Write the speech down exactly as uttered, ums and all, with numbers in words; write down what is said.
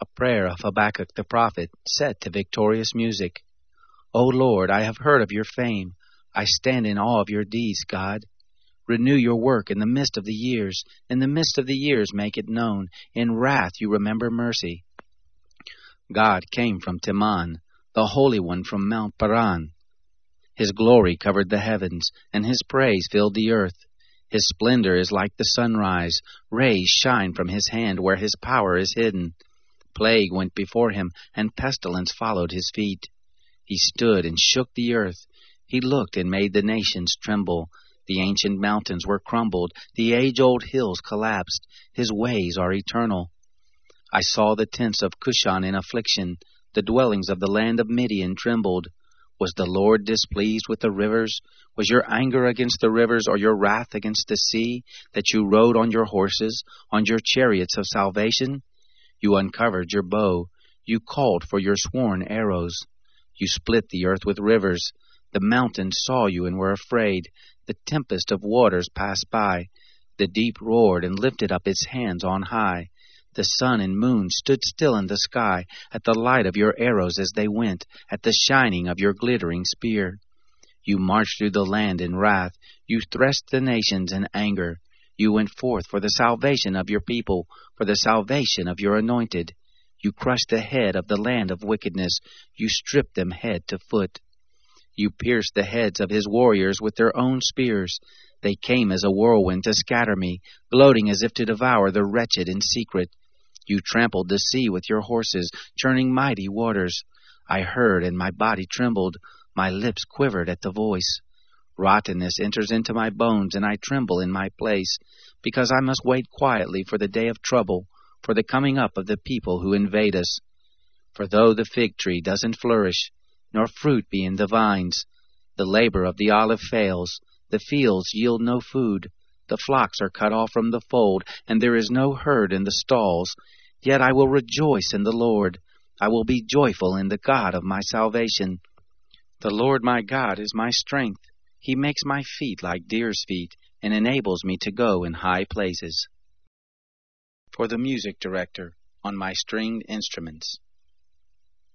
A prayer of Habakkuk the prophet, set to victorious music. O Lord, I have heard of your fame. I stand in awe of your deeds, God. Renew your work in the midst of the years. In the midst of the years make it known. In wrath you remember mercy. God came from Teman, the Holy One from Mount Paran. His glory covered the heavens, and his praise filled the earth. His splendor is like the sunrise. Rays shine from his hand where his power is hidden. Plague went before him, and pestilence followed his feet. He stood and shook the earth. He looked and made the nations tremble. The ancient mountains were crumbled. The age-old hills collapsed. His ways are eternal. I saw the tents of Cushan in affliction. The dwellings of the land of Midian trembled. Was the Lord displeased with the rivers? Was your anger against the rivers, or your wrath against the sea, that you rode on your horses, on your chariots of salvation? You uncovered your bow. You called for your sworn arrows. You split the earth with rivers. The mountains saw you and were afraid. The tempest of waters passed by. The deep roared and lifted up its hands on high. The sun and moon stood still in the sky at the light of your arrows as they went, at the shining of your glittering spear. You marched through the land in wrath. You threshed the nations in anger. You went forth for the salvation of your people, for the salvation of your anointed. You crushed the head of the land of wickedness. You stripped them head to foot. You pierced the heads of his warriors with their own spears. They came as a whirlwind to scatter me, gloating as if to devour the wretched in secret. You trampled the sea with your horses, churning mighty waters. I heard, and my body trembled. My lips quivered at the voice. Rottenness enters into my bones, and I tremble in my place, because I must wait quietly for the day of trouble, for the coming up of the people who invade us. For though the fig tree doesn't flourish, nor fruit be in the vines, the labor of the olive fails, the fields yield no food, the flocks are cut off from the fold, and there is no herd in the stalls, yet I will rejoice in the Lord. I will be joyful in the God of my salvation. The Lord my God is my strength. He makes my feet like deer's feet, and enables me to go in high places. For the music director on my stringed instruments.